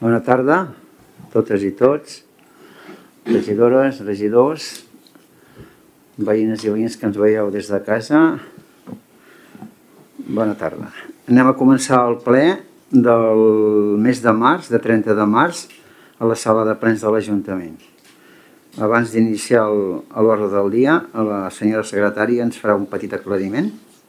Bona tarda a totes i tots, regidores, regidors, veïnes i veïns que ens veieu des de casa. Bona tarda. Anem a començar el ple del mes de març, de 30 de març, a la sala de plens de l'Ajuntament. Abans d'iniciar l'ordre del dia, la senyora secretària ens farà un petit aclariment.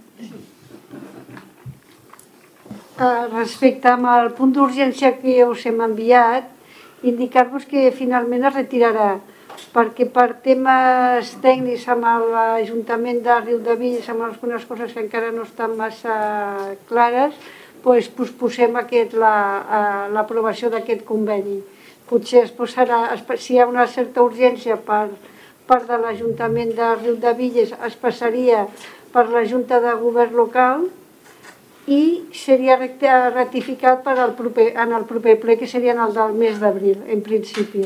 Respecte al punt d'urgència que us hem enviat, indicar-vos que finalment es retirarà, perquè per temes tècnics amb l'Ajuntament de Riudebitlles, amb algunes coses que encara no estan massa clares, doncs posposem l'aprovació d'aquest conveni. Potser es posarà, si hi ha una certa urgència per part de l'Ajuntament de Riudebitlles, es passaria per la Junta de Govern local i seria ratificat en el proper ple, que seria en el del mes d'abril, en principi.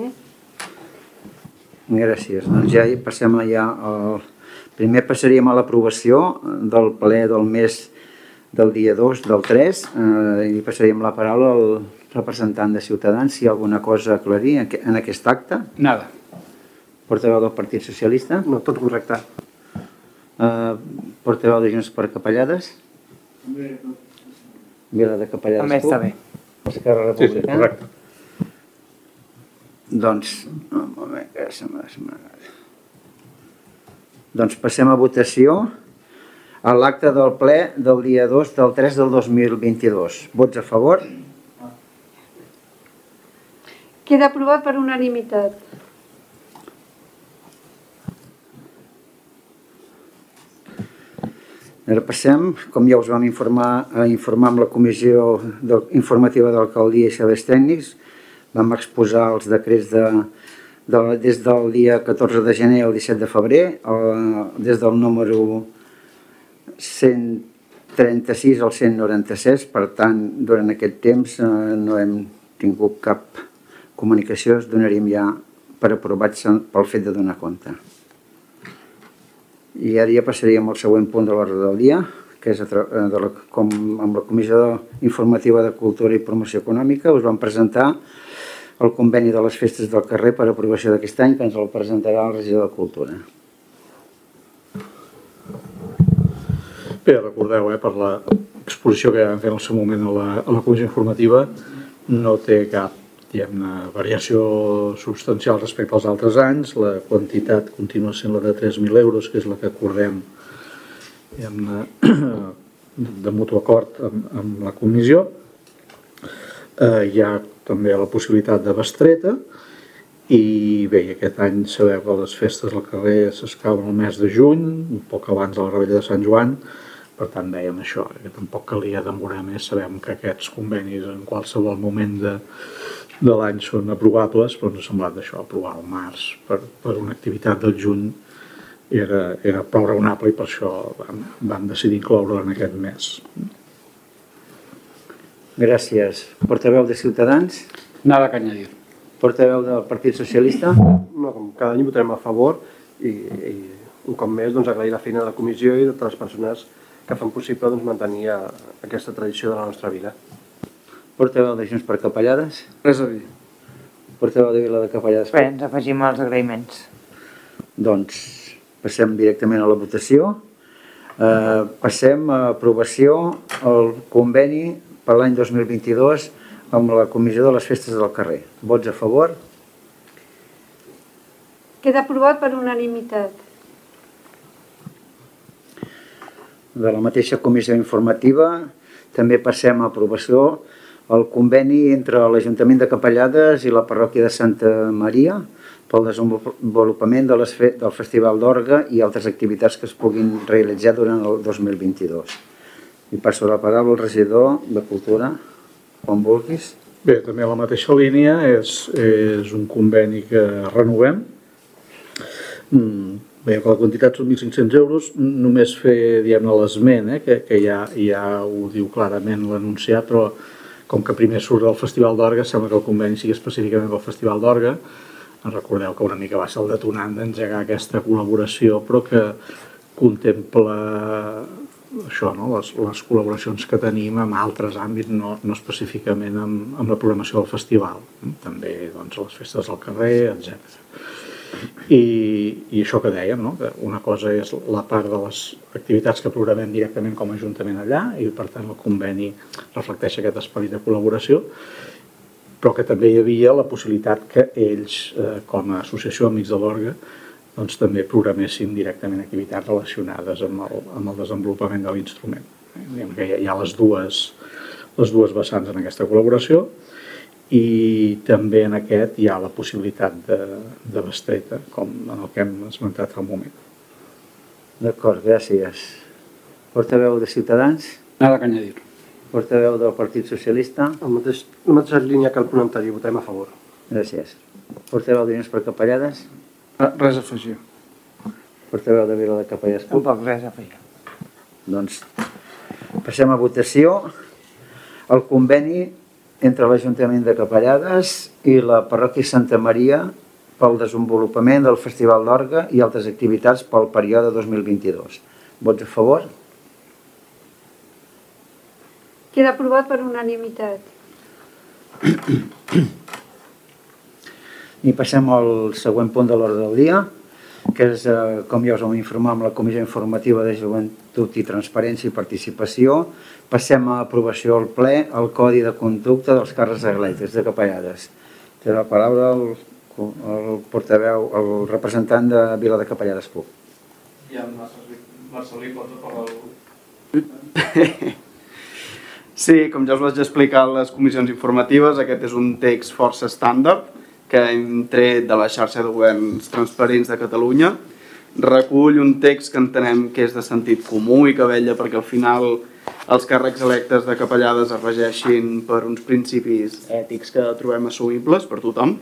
Gràcies. Doncs ja passem primer passaríem a l'aprovació del ple del mes del dia 2 del 3 i passaríem la paraula al representant de Ciutadans si hi ha alguna cosa a aclarir en aquest acte. Nada. Portaveu del Partit Socialista? No, tot correcte. Portaveu de Junts per Capellades? Vila de Capellades. També està bé. Esquerra Republicana? Sí, correcte. Doncs passem a votació a l'acte del ple del dia 2 del 3 del 2022. Vots a favor? Queda aprovat per unanimitat. Ara passem, com ja us vam informar amb la Comissió Informativa d'Alcaldia i Serveis Tècnics, vam exposar els decrets des del dia 14 de gener al 17 de febrer, des del número 136 al 196, per tant, durant aquest temps no hem tingut cap comunicació, es donaríem ja per aprovats pel fet de donar compte. I ara ja passaríem al següent punt de l'ordre del dia, que és amb la Comissió Informativa de Cultura i Promoció Econòmica. Us vam presentar el conveni de les festes del carrer per aprovació d'aquest any, que ens el presentarà el regidor de Cultura. Bé, recordeu, per l'exposició que vam fer en el seu moment a la Comissió Informativa, no té cap variació substancial respecte als altres anys. La quantitat continua sent la de 3.000 euros, que és la que acordem de mutu acord amb la comissió. Hi ha també la possibilitat de bestreta i bé, aquest any sabeu que les festes al carrer s'escauen el mes de juny, un poc abans de la Rebella de Sant Joan. Per tant, dèiem això, que tampoc calia demorar més. Sabem que aquests convenis en qualsevol moment de l'any són aprovables, però ens ha semblat això, aprovar al març per una activitat del juny era prou raonable i per això vam decidir incloure en aquest mes. Gràcies. Portaveu de Ciutadans? Nada que añadir. Portaveu del Partit Socialista? No, com cada any votarem a favor i un cop més agrair la feina de la comissió i de totes les persones que fan possible mantenir aquesta tradició de la nostra vila. Portaveu de Junts per Capellades? Res a dir. Portaveu de Vila de Capellades? Bé, ens afegim als agraïments. Doncs passem directament a la votació. Passem a aprovació el conveni per l'any 2022 amb la Comissió de les Festes del Carrer. Vots a favor? Queda aprovat per unanimitat. De la mateixa Comissió Informativa també passem a aprovació el conveni entre l'Ajuntament de Capellades i la Parròquia de Santa Maria pel desenvolupament del Festival d'Orgue i altres activitats que es puguin realitzar durant el 2022. I passo la paraula al regidor de Cultura, quan vulguis. Bé, també a la mateixa línia és un conveni que renovem. Bé, la quantitat són 1.500 euros, només fer l'esment, que ja ho diu clarament l'anunciat, però com que primer surt del Festival d'Orgue, sembla que el conveni sigui específicament del Festival d'Orgue. Recordeu que una mica va ser el detonant d'engegar aquesta col·laboració, però que contempla això, no? Les col·laboracions que tenim en altres àmbits, no específicament amb la programació del festival, també doncs, les festes al carrer, etc. I això que dèiem, no? Que una cosa és la part de les activitats que programem directament com a Ajuntament allà i per tant el conveni reflecteix aquest esperit de col·laboració, però que també hi havia la possibilitat que ells, com a associació Amics de l'Orgue, doncs també programessin directament activitats relacionades amb el desenvolupament de l'instrument. Diguem que hi ha les dues vessants en aquesta col·laboració i també en aquest hi ha la possibilitat de bestreta, com en el que hem esmentat fa un moment. D'acord, gràcies. Portaveu de Ciutadans? Nada que añadir. Portaveu del Partit Socialista? La mateixa línia que el punt anterior, votarem a favor. Gràcies. Portaveu d'Unions per Capellades? Res a afegir. Portaveu de Vila de Capellades? Tampoc res a fer. Doncs passem a votació. El conveni entre l'Ajuntament de Capellades i la parròquia Santa Maria pel desenvolupament del Festival d'Orgue i altres activitats pel període 2022. Vots a favor? Queda aprovat per unanimitat. I passem al següent punt de l'ordre del dia, que és, com ja us vam informar amb la Comissió Informativa de Joventut i Transparència i Participació, passem a aprovació al ple el Codi de Conducta dels Càrrecs elèctrics de Capellades. Té la paraula el portaveu, el representant de Vila de Capellades. I en Marcelí pot parlar del... Sí, com ja us vaig explicar a les comissions informatives, aquest és un text força estàndard que hem tret de la xarxa de governs transparents de Catalunya. Recull un text que entenem que és de sentit comú i que vetlla perquè al final els càrrecs electes de Capellades es regeixin per uns principis ètics que trobem assumibles per tothom.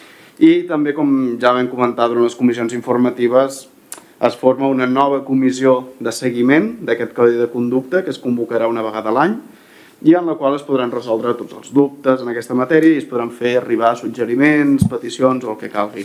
I també, com ja vam comentar durant les comissions informatives, es forma una nova comissió de seguiment d'aquest codi de conducta que es convocarà una vegada a l'any i en la qual es podran resoldre tots els dubtes en aquesta matèria i es podran fer arribar suggeriments, peticions o el que calgui.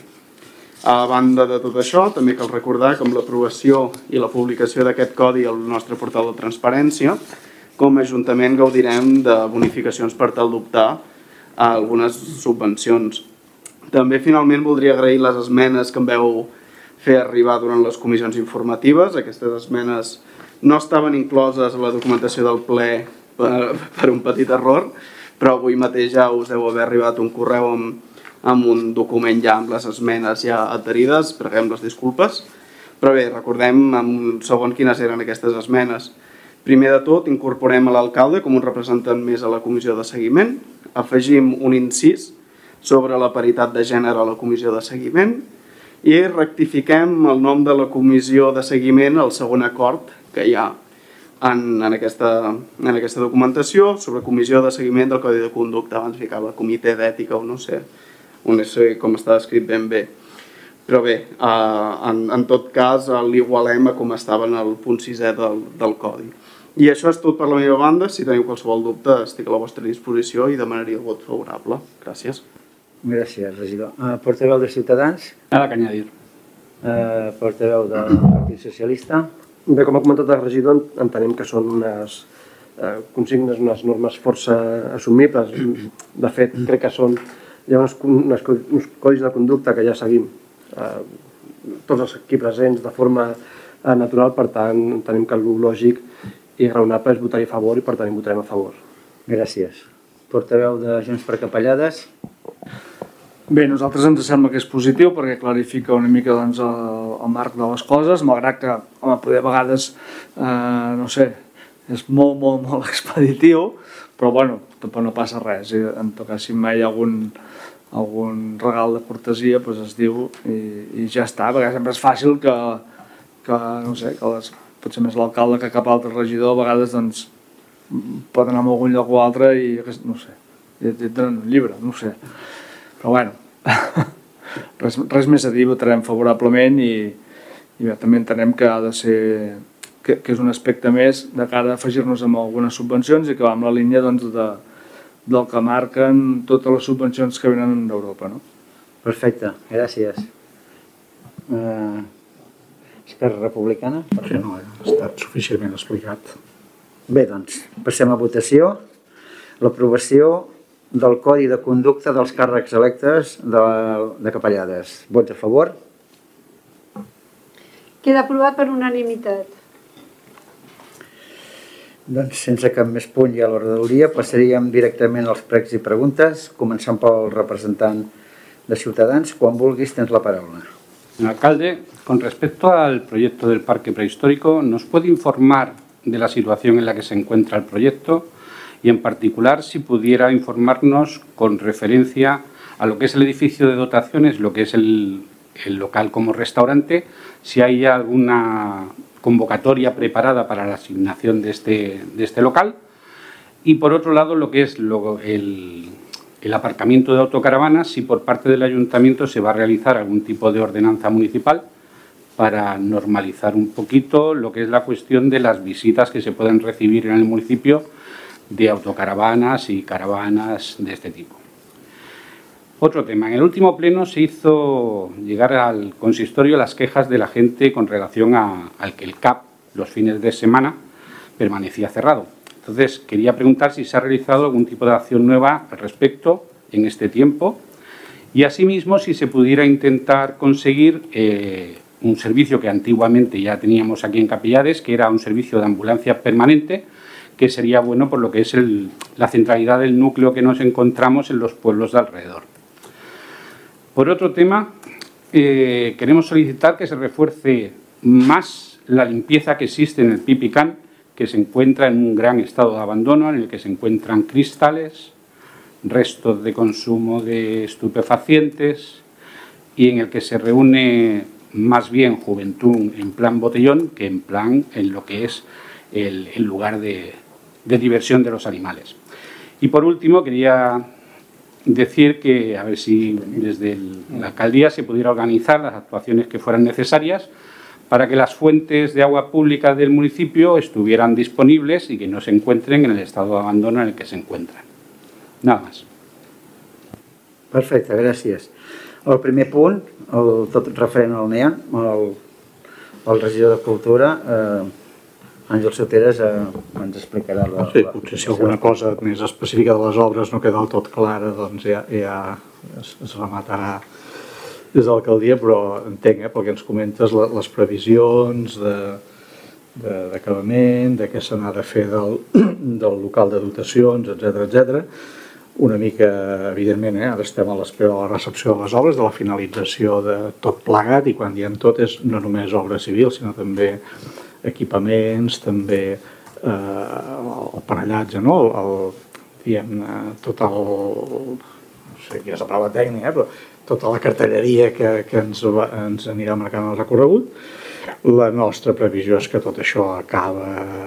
A banda de tot això, també cal recordar que amb l'aprovació i la publicació d'aquest codi al nostre portal de transparència, com a Ajuntament gaudirem de bonificacions per tal d'optar a algunes subvencions. També, finalment, voldria agrair les esmenes que em veu fer arribar durant les comissions informatives. Aquestes esmenes no estaven incloses a la documentació del ple per un petit error, però avui mateix ja us deu haver arribat un correu amb un document ja amb les esmenes ja adherides, preguem les disculpes. Però bé, recordem en un segon quines eren aquestes esmenes. Primer de tot, incorporem a l'alcalde com un representant més a la comissió de seguiment, afegim un incís sobre la paritat de gènere a la comissió de seguiment i rectifiquem el nom de la comissió de seguiment al segon acord que hi ha en aquesta documentació sobre comissió de seguiment del Codi de Conducta. Abans ficava comitè d'ètica o no sé com està escrit ben bé. Però bé, en tot cas l'igualem a com estava en el punt 6è del Codi. I això és tot per la meva banda. Si teniu qualsevol dubte estic a la vostra disposició i demanaria el vot favorable. Gràcies. Gràcies, regidor. Portaveu de Ciutadans? Nada que añadir. Portaveu del Partit Socialista? Bé, com ha comentat el regidor, entenem que són unes consignes, unes normes força assumibles. De fet, crec que hi ha uns codis de conducta que ja seguim tots els aquí presents de forma natural, per tant, entenem que el lògic i raonable és votar-hi a favor i per tant votarem a favor. Gràcies. Portaveu de Junts per Capellades? Bé, a nosaltres ens sembla que és positiu perquè clarifica una mica doncs, el marc de les coses, malgrat que, home, poder a vegades, no sé, és molt expeditiu, però bueno, tampoc no passa res. En tot cas, si mai hi ha algun regal de cortesia, doncs es diu i ja està, perquè sempre és fàcil que no sé, que potser més l'alcalde que cap altre regidor a vegades doncs, pot anar a algun lloc o altre i, no sé, i tenen un llibre, no sé. Però bueno, res més a dir, votarem favorablement i bé, també entenem que ha de ser que és un aspecte més de cara a afegir-nos amb algunes subvencions i que va amb la línia doncs, del que marquen totes les subvencions que venen d'Europa. No? Perfecte, gràcies. Esquerra Republicana? Sí, no, ha estat suficientment explicat. Bé, doncs, passem a votació. L'aprovació del Codi de Conducta dels càrrecs electes de Capellades. Vots a favor? Queda aprovat per unanimitat. Doncs sense cap més punt i a l'ordre del dia passaríem directament als pregs i preguntes, començant pel representant de Ciutadans. Quan vulguis tens la paraula. Señor alcalde, con respecto al proyecto del parque prehistórico, ¿nos puede informar de la situación en la que se encuentra el proyecto? Y en particular, si pudiera informarnos con referencia a lo que es el edificio de dotaciones, lo que es el local como restaurante, si hay alguna convocatoria preparada para la asignación de este local. Y por otro lado, lo que es el aparcamiento de autocaravanas, si por parte del ayuntamiento se va a realizar algún tipo de ordenanza municipal para normalizar un poquito lo que es la cuestión de las visitas que se pueden recibir en el municipio de autocaravanas y caravanas de este tipo. Otro tema. En el último pleno se hizo llegar al consistorio las quejas de la gente con relación al que el CAP los fines de semana permanecía cerrado. Entonces, quería preguntar si se ha realizado algún tipo de acción nueva al respecto en este tiempo y, asimismo, si se pudiera intentar conseguir un servicio que antiguamente ya teníamos aquí en Capellades, que era un servicio de ambulancia permanente, que sería bueno por lo que es la centralidad del núcleo que nos encontramos en los pueblos de alrededor. Por otro tema, queremos solicitar que se refuerce más la limpieza que existe en el Pipicán, que se encuentra en un gran estado de abandono, en el que se encuentran cristales, restos de consumo de estupefacientes y en el que se reúne más bien juventud en plan botellón que en lo que es el lugar de diversión de los animales. Y por último, quería decir que a ver si desde la alcaldía se pudiera organizar las actuaciones que fueran necesarias para que las fuentes de agua pública del municipio estuvieran disponibles y que no se encuentren en el estado de abandono en el que se encuentran. Nada más. Perfecte, gràcies. El primer punt, tot referent al NEAN, el regidor de Cultura, Àngel Soteres, ens explicarà la... Sí, potser si alguna cosa més específica de les obres no queda del tot clara, doncs ja es rematarà des de l'alcaldia, però entenc, pel que ens comentes, les previsions d'acabament, de què se n'ha de fer del local de dotacions, etc. Una mica, evidentment, ara estem a l'espera de la recepció de les obres, de la finalització de tot plegat, i quan diem tot és no només obra civil, sinó també equipaments, també el panellatge, no? Tot el... no sé quina és la paraula tècnica, però tota la cartelleria que ens anirà marcant el recorregut. La nostra previsió és que tot això acaba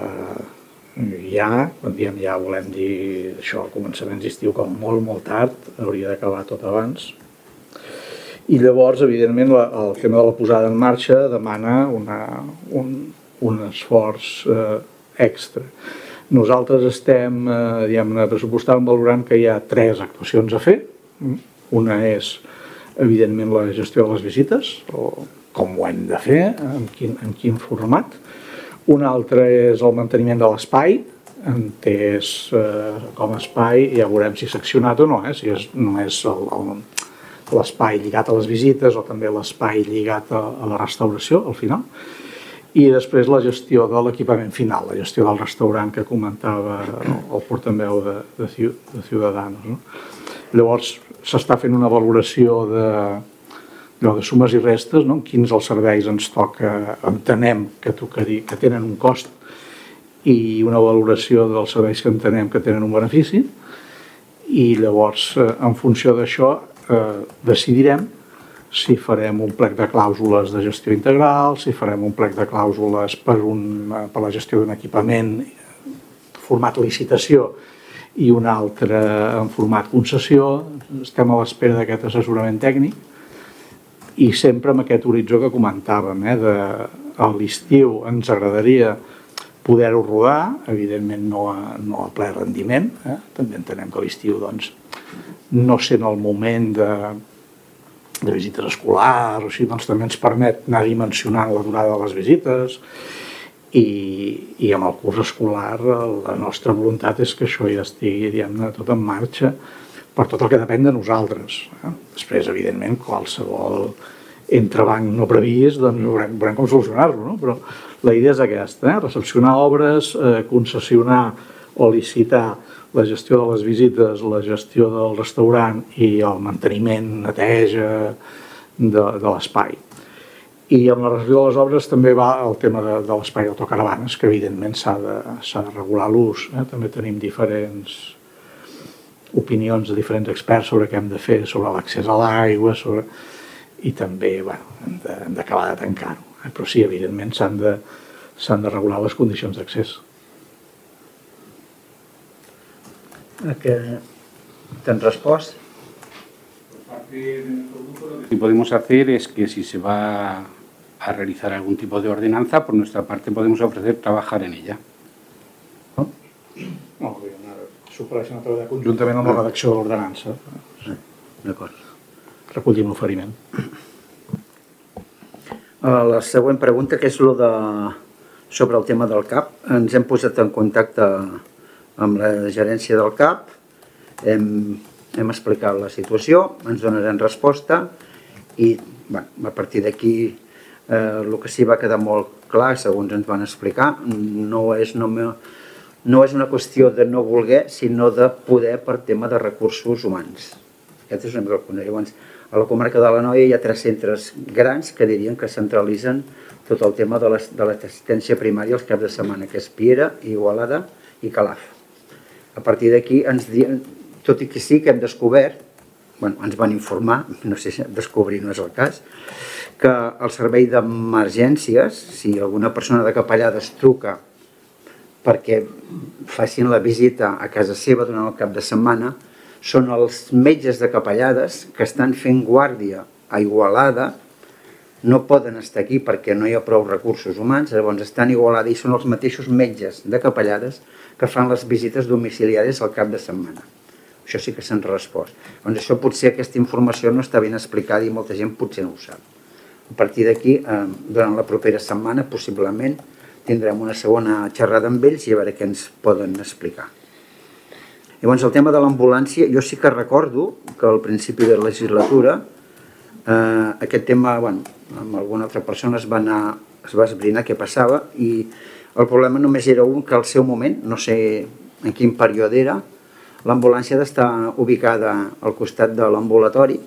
ja, quan diem ja volem dir això a començaments d'estiu com molt tard, hauria d'acabar tot abans. I llavors, evidentment, el tema de la posada en marxa demana un esforç extra. Nosaltres estem, diguem-ne, pressupostant, valorant que hi ha 3 actuacions a fer. Una és, evidentment, la gestió de les visites, o com ho hem de fer, en quin format. Una altra és el manteniment de l'espai, entès com a espai, ja veurem si seccionat o no, si és només l'espai lligat a les visites o també l'espai lligat a la restauració, al final. I després la gestió de l'equipament final, la gestió del restaurant que comentava el portaveu de Ciudadanos. Llavors, s'està fent una valoració de sumes i restes, quins els serveis ens toca, entenem que tenen un cost, i una valoració dels serveis que entenem que tenen un benefici, i llavors, en funció d'això, decidirem si farem un plec de clàusules de gestió integral, si farem un plec de clàusules per la gestió d'un equipament format licitació i un altre en format concessió. Estem a l'espera d'aquest assessorament tècnic i sempre amb aquest horitzó que comentàvem, a l'estiu ens agradaria poder-ho rodar, evidentment no a ple rendiment, també entenem que l'estiu no sent el moment visites escolars o així, doncs també ens permet anar dimensionant la durada de les visites i amb el curs escolar la nostra voluntat és que això ja estigui, diguem-ne, tot en marxa per tot el que depèn de nosaltres. Després, evidentment, qualsevol entrebanc no previst, doncs veurem com solucionar-lo, no? Però la idea és aquesta, recepcionar obres, concessionar o licitar la gestió de les visites, la gestió del restaurant i el manteniment, neteja de l'espai. I amb la recepció de les obres també va el tema de l'espai d'autocaravanes, que evidentment s'ha de regular l'ús. També tenim diferents opinions de diferents experts sobre què hem de fer, sobre l'accés a l'aigua, i també hem d'acabar de tancar-ho. Però sí, evidentment s'han de regular les condicions d'accés. ¿T'han respost? Lo que podemos hacer es que si se va a realizar algún tipo de ordenanza, por nuestra parte podemos ofrecer trabajar en ella. S'ho podeixen treballar conjuntament amb la redacció de l'ordenança. D'acord. Recollim l'oferiment. La següent pregunta, que és sobre el tema del CAP. Ens hem posat en contacte amb la gerència del CAP, hem explicat la situació, ens donaran resposta i a partir d'aquí el que sí va quedar molt clar, segons ens van explicar, no és una qüestió de no voler, sinó de poder per tema de recursos humans. Aquest és una mica el punt. Llavors, a la comarca de l'Anoia hi ha 3 centres grans que dirien que centralitzen tot el tema de l'assistència primària els caps de setmana, que és Piera, Igualada i Calaf. A partir d'aquí, tot i que sí que hem descobert, ens van informar, no sé si descobrir no és el cas, que el servei d'emergències, si alguna persona de Capellades truca perquè facin la visita a casa seva durant el cap de setmana, són els metges de Capellades que estan fent guàrdia a Igualada, no poden estar aquí perquè no hi ha prou recursos humans, llavors estan a Igualada i són els mateixos metges de Capellades que fan les visites domiciliàries al cap de setmana. Això sí que s'han respost. Doncs això potser aquesta informació no està ben explicada i molta gent potser no ho sap. A partir d'aquí, durant la propera setmana, possiblement, tindrem una segona xerrada amb ells i a veure què ens poden explicar. Llavors, el tema de l'ambulància, jo sí que recordo que al principi de la legislatura aquest tema, amb alguna altra persona es va esbrinar què passava i el problema només era un, que al seu moment, no sé en quin període era, l'ambulància ha d'estar ubicada al costat de l'ambulatori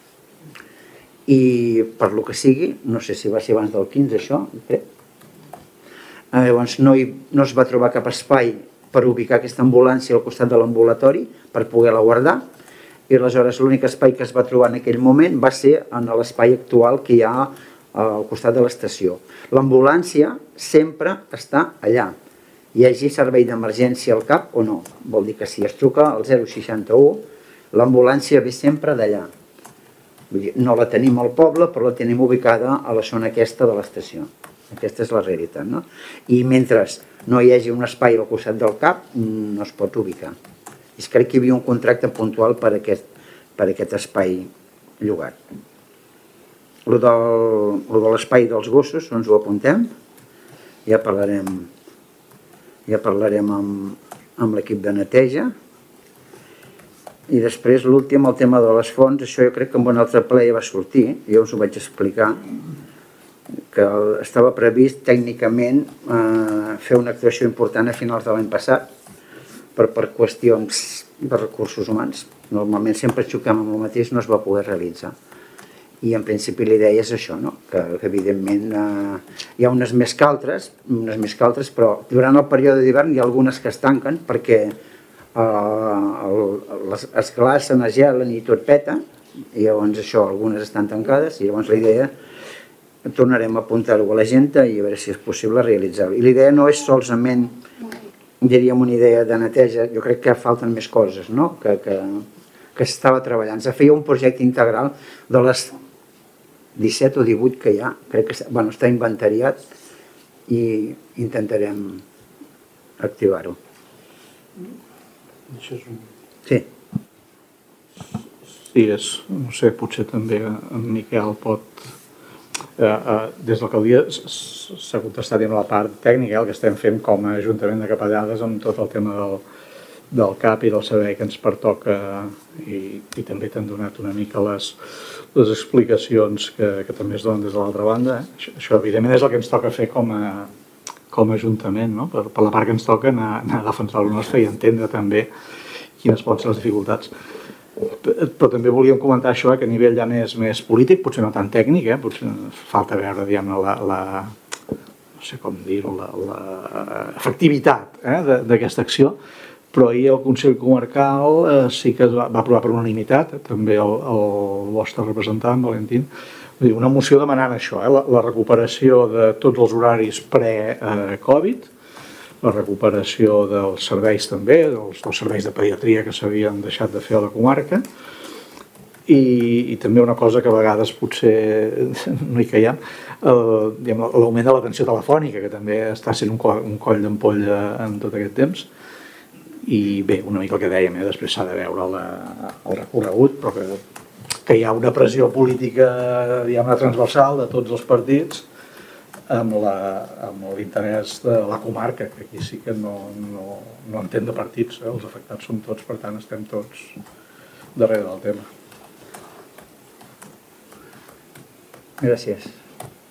i per lo que sigui, no sé si va ser abans del 15 això, crec, llavors no es va trobar cap espai per ubicar aquesta ambulància al costat de l'ambulatori per poder-la guardar i aleshores l'únic espai que es va trobar en aquell moment va ser en l'espai actual que hi ha al costat de l'estació. L'ambulància sempre està allà, hi hagi servei d'emergència al CAP o no. Vol dir que si es truca al 061, l'ambulància ve sempre d'allà. No la tenim al poble, però la tenim ubicada a la zona aquesta de l'estació. Aquesta és la realitat, no? I mentre no hi hagi un espai al costat del CAP, no es pot ubicar. I crec que hi havia un contracte puntual per aquest espai llogat. El de l'espai dels gossos, ens ho apuntem, ja parlarem amb l'equip de neteja. I després l'últim, el tema de les fonts, això jo crec que en un altre ple ja va sortir, jo us ho vaig explicar, que estava previst tècnicament fer una actuació important a finals de l'any passat per qüestions de recursos humans. Normalment sempre xoquem amb el mateix, no es va poder realitzar. I en principi l'idea és això, que evidentment hi ha unes més que altres, però durant el període d'hivern hi ha algunes que es tanquen perquè es glacen, es gelen i tot peta, i llavors això, algunes estan tancades, i llavors la idea tornarem a apuntar-ho a l'agenda i a veure si és possible realitzar-ho. I l'idea no és solament, diríem, una idea de neteja, jo crec que falten més coses, que s'estava treballant. Se feia un projecte integral de les 17 o 18 que hi ha, crec que està inventariat i intentarem activar-ho. Sí. digues, no sé, potser també en Miquel pot... Des de l'alcaldia s'ha contestat amb la part tècnica, el que estem fent com a Ajuntament de Capellades amb tot el tema del CAP i del servei que ens pertoca i també t'han donat una mica les explicacions que també es donen des de l'altra banda. Això evidentment és el que ens toca fer com a Ajuntament, no? Per la part que ens toca anar a defensar el nostre i entendre també quines poden ser les dificultats. Però també volíem comentar això, que a nivell ja més polític, potser no tan tècnic, potser falta veure, diguem-ne, no sé com dir-ho, l'efectivitat d'aquesta acció, però ahir el Consell Comarcal sí que es va aprovar per unanimitat, també el vostre representant, Valentín, una moció demanant això, la recuperació de tots els horaris pre-Covid, la recuperació dels serveis també, dels serveis de pediatria que s'havien deixat de fer a la comarca i també una cosa que a vegades potser no hi caiem, l'augment de l'atenció telefònica, que també està sent un coll d'ampolla en tot aquest temps. I bé, una mica el que dèiem, després s'ha de veure el recorregut, però que hi ha una pressió política, diguem-ne, transversal de tots els partits amb l'interès de la comarca, que aquí sí que no entén de partits, els afectats són tots, per tant estem tots darrere del tema. Gràcies.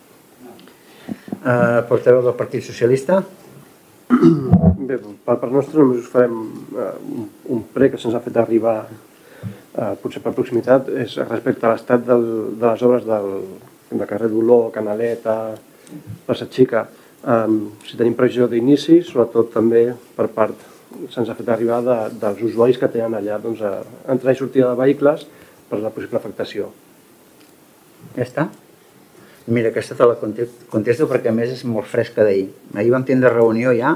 Portaveu del Partit Socialista? Bé, per part nostra només us farem un prec que se'ns ha fet arribar potser per proximitat, és respecte a l'estat de les obres de carrer d'Olor, Canaleta, Plaça Xica. Si tenim previsió d'inici, sobretot també per part se'ns ha fet arribar dels usuaris que tenen allà entrada i sortida de vehicles per la possible afectació. Ja està? Mira, aquesta te la contesto perquè a més és molt fresca d'ahir. Ahir vam tindre reunió ja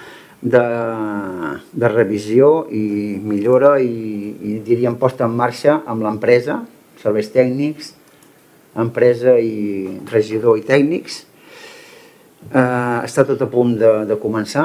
de revisió i millora i diríem posta en marxa amb l'empresa, serveis tècnics, empresa i regidor i tècnics. Està tot a punt de començar,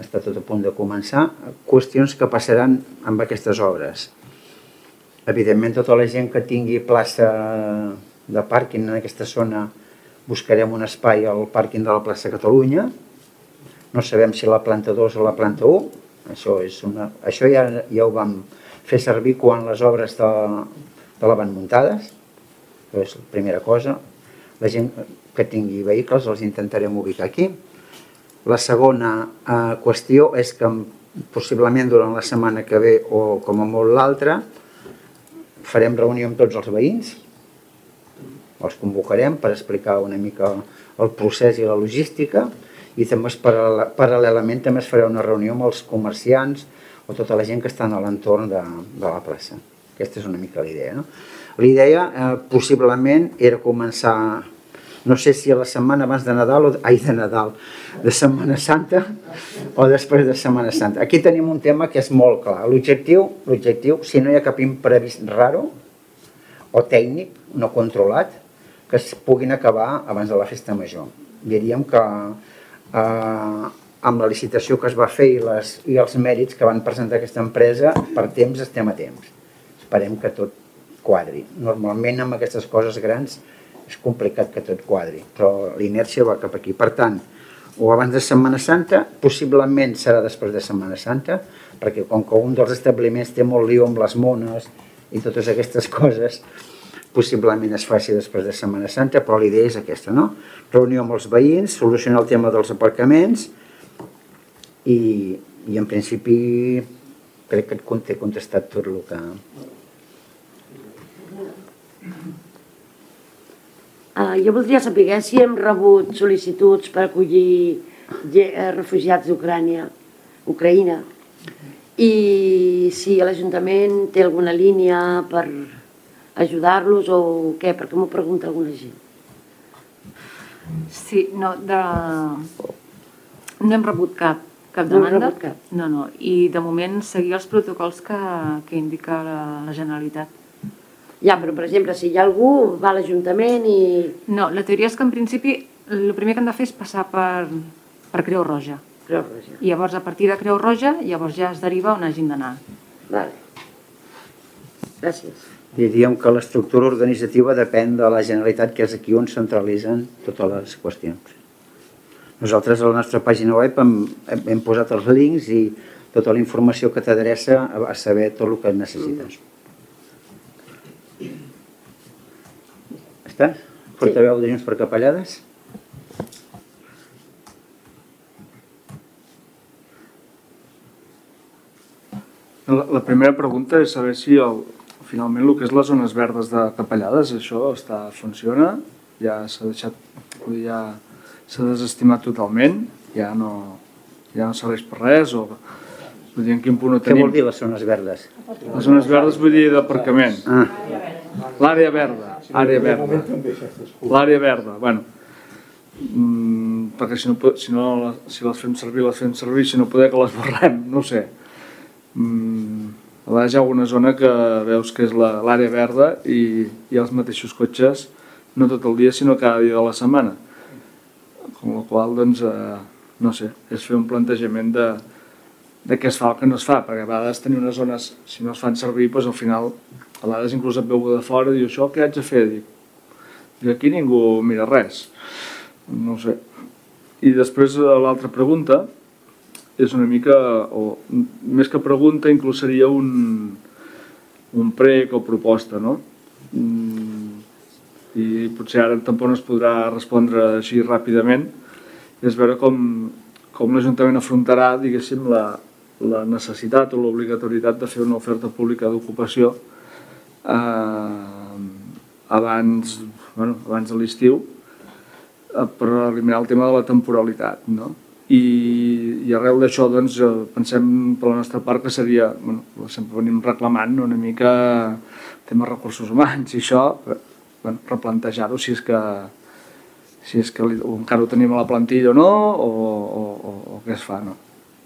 qüestions que passaran amb aquestes obres. Evidentment, tota la gent que tingui plaça de pàrquing en aquesta zona buscarem un espai al pàrquing de la plaça Catalunya. No sabem si la planta 2 o la planta 1. Això ja ho vam fer servir quan les obres de la van muntades. Això és la primera cosa. La gent que tingui vehicles els intentarem ubicar aquí. La segona qüestió és que possiblement durant la setmana que ve o com a molt l'altra farem reunió amb tots els veïns. Els convocarem per explicar una mica el procés i la logística i també paral·lelament també es farà una reunió amb els comerciants o tota la gent que està a l'entorn de la plaça. Aquesta és una mica la idea, no? La idea possiblement era començar, no sé si a la setmana abans de Nadal, de Setmana Santa o després de Setmana Santa. Aquí tenim un tema que és molt clar. L'objectiu, si no hi ha cap imprevist raro o tècnic no controlat, que es puguin acabar abans de la festa major. Diríem que amb la licitació que es va fer i els mèrits que van presentar aquesta empresa, per temps estem a temps. Esperem que tot quadri. Normalment amb aquestes coses grans és complicat que tot quadri, però l'inèrcia va cap aquí. Per tant, o abans de Setmana Santa, possiblement serà després de Setmana Santa, perquè com que un dels establiments té molt lío amb les mones i totes aquestes coses, possiblement es faci després de Setmana Santa, però la idea és aquesta, no? Reunió amb els veïns, solucionar el tema dels aparcaments i en principi crec que t'he contestat tot el que... Jo voldria saber si hem rebut sol·licituds per acollir refugiats d'Ucraïna i si l'Ajuntament té alguna línia per ajudar-los o què, perquè m'ho pregunta alguna gent. Sí, no hem rebut cap demanda. No, i de moment seguir els protocols que indica la Generalitat. Ja, però per exemple, si hi ha algú, va a l'Ajuntament i... No, la teoria és que en principi el primer que han de fer és passar per Creu Roja. Creu Roja. I llavors a partir de Creu Roja, llavors ja es deriva on hagin d'anar. Vale. Gràcies. Diríem que l'estructura organitzativa depèn de la Generalitat, que és aquí on centralitzen totes les qüestions. Nosaltres a la nostra pàgina web hem posat els links i tota la informació que t'adreça a saber tot el que necessites. Està? Portaveu de Junts per Capellades? La primera pregunta és saber si finalment el que és les zones verdes de Capellades, això funciona, ja s'ha deixat, ja s'ha desestimat totalment, ja no serveix per res, o vull dir en quin punt ho Què tenim. vol dir les zones verdes? Les zones verdes vull dir d'aparcament. L'àrea verda, l'àrea verda, bueno, perquè si les fem servir, si no poder que les borrem, no ho sé. A vegades hi ha alguna zona que veus que és l'àrea verda i els mateixos cotxes, no tot el dia, sinó cada dia de la setmana. Com la qual, doncs, no sé, és fer un plantejament de què es fa o què no es fa, perquè a vegades tenir unes zones, si no es fan servir, doncs al final, a vegades inclús et veu de fora i diu, això què haig de fer? Dic, aquí ningú mira res. No ho sé. I després l'altra pregunta és una mica, o més que pregunta, inclús seria un prec o proposta, no? I potser ara tampoc no es podrà respondre així ràpidament, és veure com l'Ajuntament afrontarà, diguéssim, la necessitat o l'obligatorietat de fer una oferta pública d'ocupació abans de l'estiu per eliminar el tema de la temporalitat, no? I arrel d'això, doncs, pensem per la nostra part que seria, sempre venim reclamant una mica el tema de recursos humans i això, replantejar-ho si és que encara ho tenim a la plantilla o no, o què es fa, no?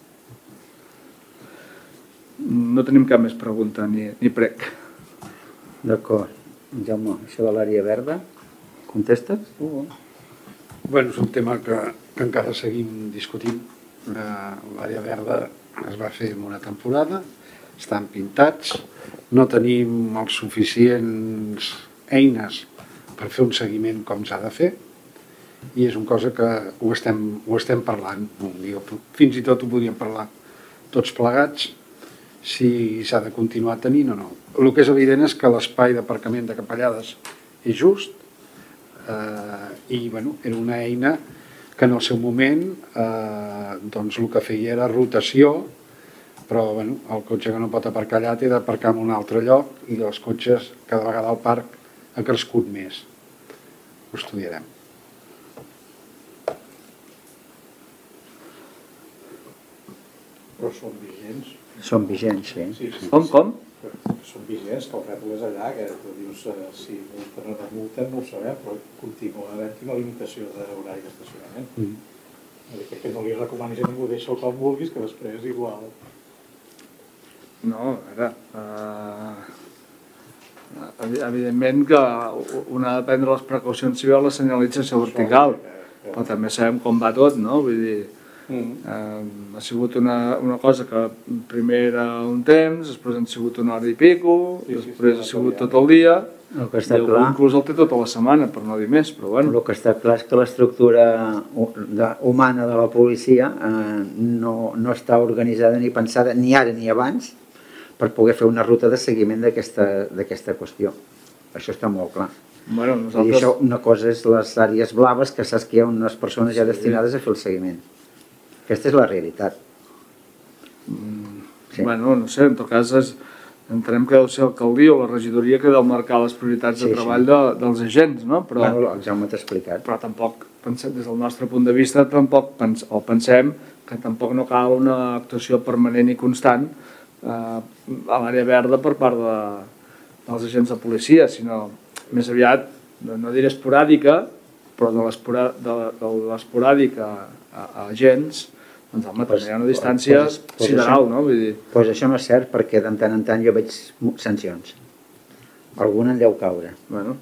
No tenim cap més pregunta ni prec. D'acord. Jaume, això de l'àrea verda, contestes? Bueno, és un tema que encara seguim discutint. L'àrea verda es va fer en una temporada, estan pintats, no tenim els suficients eines per fer un seguiment com s'ha de fer i és una cosa que ho estem parlant. Fins i tot ho podríem parlar tots plegats si s'ha de continuar tenint o no. El que és evident és que l'espai d'aparcament de Capellades és just i era una eina que en el seu moment doncs el que feia era rotació, però el cotxe que no pot aparcar allà té d'aparcar en un altre lloc i els cotxes cada vegada al parc ha crescut més. Ho estudiarem. Però són vigents? Són vigents, sí. Com? Són vigents, que el rètol és allà, que tu dius, si multen o no multen, no ho sabem, però continua havent-hi una limitació d'horari d'estacionament. Que no li recomanis a ningú, deixa'l com vulguis, que després igual... No, a veure... Evidentment que un ha de prendre les precaucions si veu la senyalització vertical, però també sabem com va tot, no? Vull dir, ha sigut una cosa que primer era un temps, després han sigut una hora i pico, després ha sigut tot el dia, i inclús el té tota la setmana, per no dir més, però bueno. El que està clar és que l'estructura humana de la policia no està organitzada ni pensada, ni ara ni abans, per poder fer una ruta de seguiment d'aquesta qüestió. Això està molt clar. I això, una cosa és les àrees blaves, que saps que hi ha unes persones ja destinades a fer el seguiment. Aquesta és la realitat. Bueno, no sé, en tot cas entenem que deu ser l'alcaldia o la regidoria que deu marcar les prioritats de treball dels agents, no? El Jaume t'ha explicat. Però tampoc, des del nostre punt de vista, pensem que tampoc no cal una actuació permanent i constant a l'àrea verda per part dels agents de policia, sinó més aviat, no diré esporàdica, però de l'esporàdica a agents, doncs home, també hi ha una distància sideral, no? Doncs això no és cert, perquè de tant en tant jo veig sancions. Alguna en deu caure. Bueno.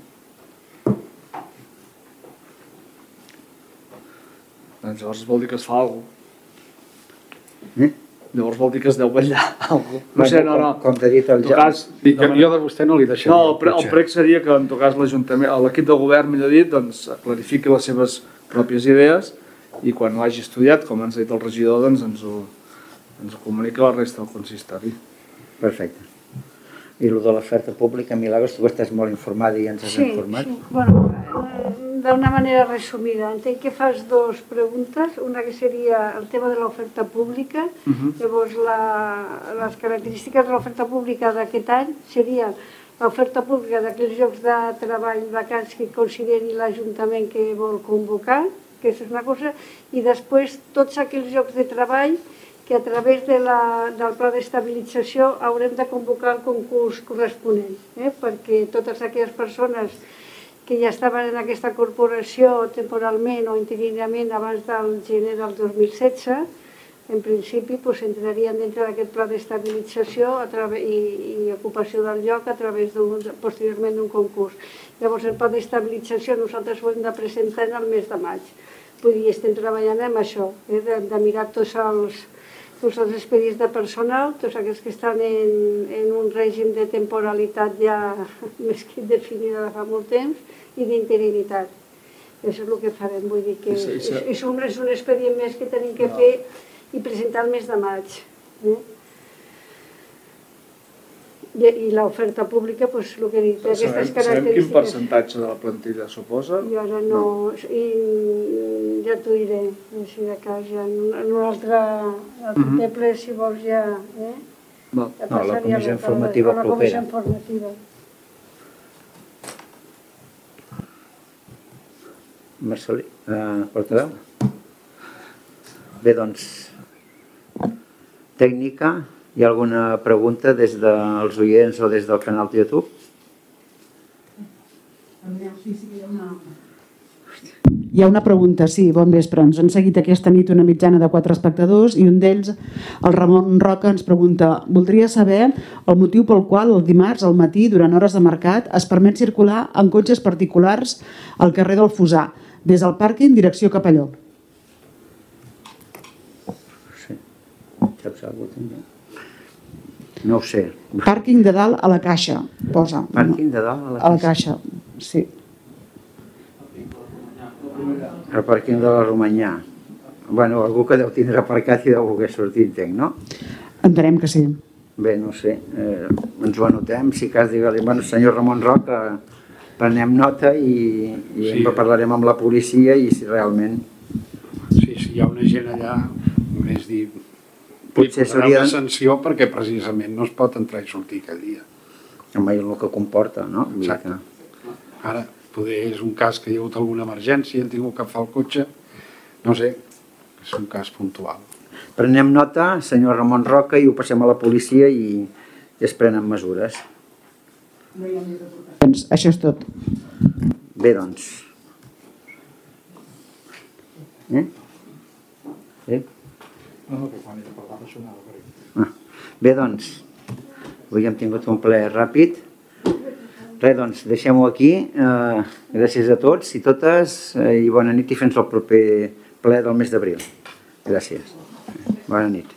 Doncs llavors vol dir que es fa alguna cosa. Llavors vol dir que es deu vetllar alguna cosa. No sé, no. Com t'ha dit el Jo de vostè no li deixaria. No, el prec seria que en tot cas l'Ajuntament, l'equip de govern, millor dit, doncs clarifiqui les seves pròpies idees i quan l'hagi estudiat, com ens ha dit el regidor, doncs ens ho comunica a la resta del consistori. Perfecte. I el de l'oferta pública, Milagros, tu estàs molt informada i ens has informat? Sí. Bueno, d'una manera resumida, entenc que fas dues preguntes, una que seria el tema de l'oferta pública, llavors les característiques de l'oferta pública d'aquest any serien l'oferta pública d'aquells llocs de treball vacants que consideri l'Ajuntament que vol convocar, que és una cosa, i després tots aquells llocs de treball que a través del pla d'estabilització haurem de convocar el concurs corresponent, perquè totes aquelles persones que ja estaven en aquesta corporació temporalment o interinament abans del gener del 2016, en principi entrarien dintre d'aquest pla d'estabilització i ocupació del lloc a través posteriorment d'un concurs. Llavors el pla d'estabilització nosaltres ho hem de presentar en el mes de maig. Vull dir, estem treballant amb això, de mirar tots els expedients de personal, tots aquells que estan en un règim de temporalitat ja més que definida de fa molt temps i d'interinitat. Això és el que farem, vull dir que és un expedient més que tenim que fer i presentar el mes de maig. I l'oferta pública, el que he dit, aquestes característiques... Sabem quin percentatge de la plantilla suposa? Jo ara no... Ja t'ho diré, així de cas, en un altre temple, si vols, ja... No, la comissió informativa propera. La comissió informativa. Marcelí, portaveu? Bé, doncs, tècnica... Hi ha alguna pregunta des dels oients o des del canal de YouTube? Hi ha una pregunta, sí, bon vespre. Ens han seguit aquesta nit una mitjana de 4 espectadors i un d'ells, el Ramon Roca, ens pregunta: voldria saber el motiu pel qual el dimarts al matí, durant hores de mercat, es permet circular en cotxes particulars al carrer del Fusar, des del pàrquing direcció cap a Llop. Sí, saps alguna cosa? No ho sé. Pàrquing de dalt a la caixa, posa. Pàrquing de dalt a la caixa? A la caixa, sí. El pàrquing de la Romanyà. Bueno, algú que deu tindre aparcat i deu voler sortir, entenc, no? Entenem que sí. Bé, no sé, ens ho anotem, si cas digue-li, bueno, senyor Ramon Roca, prenem nota i parlarem amb la policia i si realment... Sí, si hi ha una gent allà, és dir... Potser s'hauria una sanció perquè precisament no es pot entrar i sortir aquell dia. Home, i el que comporta, no? Exacte. Ara, poder és un cas que hi ha hagut alguna emergència, han tingut que agafar el cotxe, no sé, és un cas puntual. Prenem nota, senyor Ramon Roca, i ho passem a la policia i es prenen mesures. Doncs això és tot. Bé, doncs. Bé, doncs, avui hem tingut un ple ràpid. Res, doncs, deixem-ho aquí. Gràcies a tots i totes i bona nit i fins al proper ple del mes d'abril. Gràcies. Bona nit.